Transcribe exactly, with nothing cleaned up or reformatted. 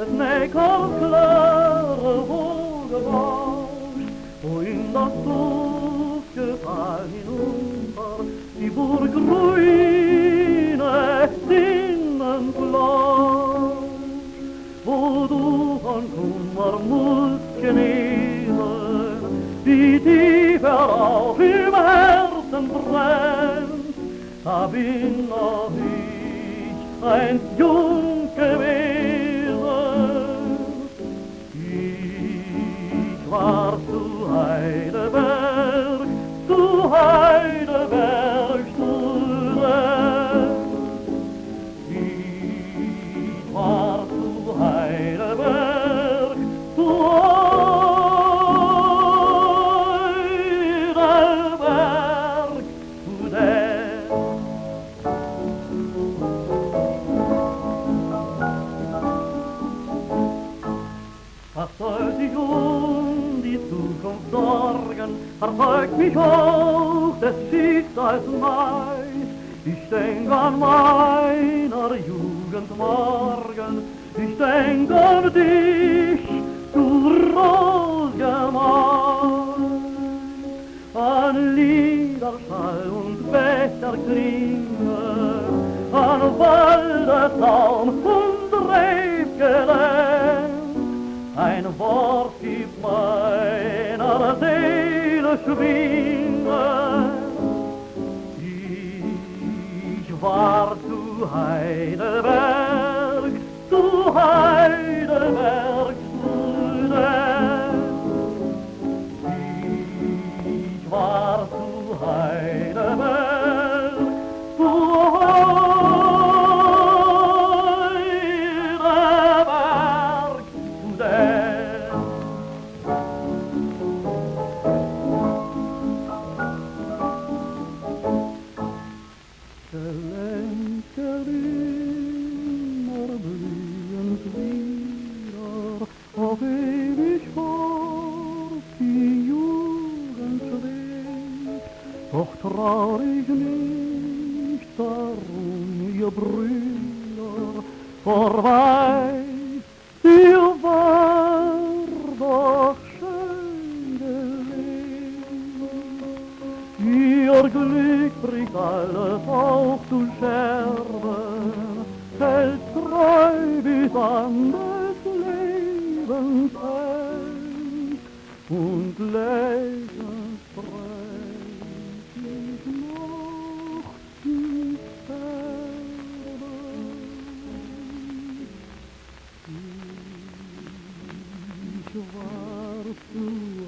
neckarklare Wogenrausch, wo in das Duftgefall hinunter die Burgruine sinnend lauscht, wo du von Kummer musst genesen, wie tiefer auch im Herzen brennt, da bin auch ich einst jung gewesen. Ich war zu Heidelberg, zu Heidelberg Student. Ich war zu Heidelberg, zu Heidelberg Student. Was soll sich um die Zukunft sorgen, verfolgt mich auch des Schicksals Neid. Ich denk an meiner Jugend morgen, ich denk an dich, du Rosgemain. An Liederschall und Becherklingen, an Waldessaum und Rebgelände. Ein Wort gibt meiner Seele Schwingen. Ich war zu Heidelberg, zu Heidelberg Student. Ich war zu Heidelberg, zu Heidelberg Student. Gelenke immer blühend wieder, auf ewig fort die Jugend schwebt. Doch traurig nicht darum, ihr Brüder, vorweit, ihr war doch schön gelebt. Ihr Glück bricht alles auch zu Scherben, hält treu bis an des Lebens End und lächelnd brennt ich noch die Sterben. Ich war zu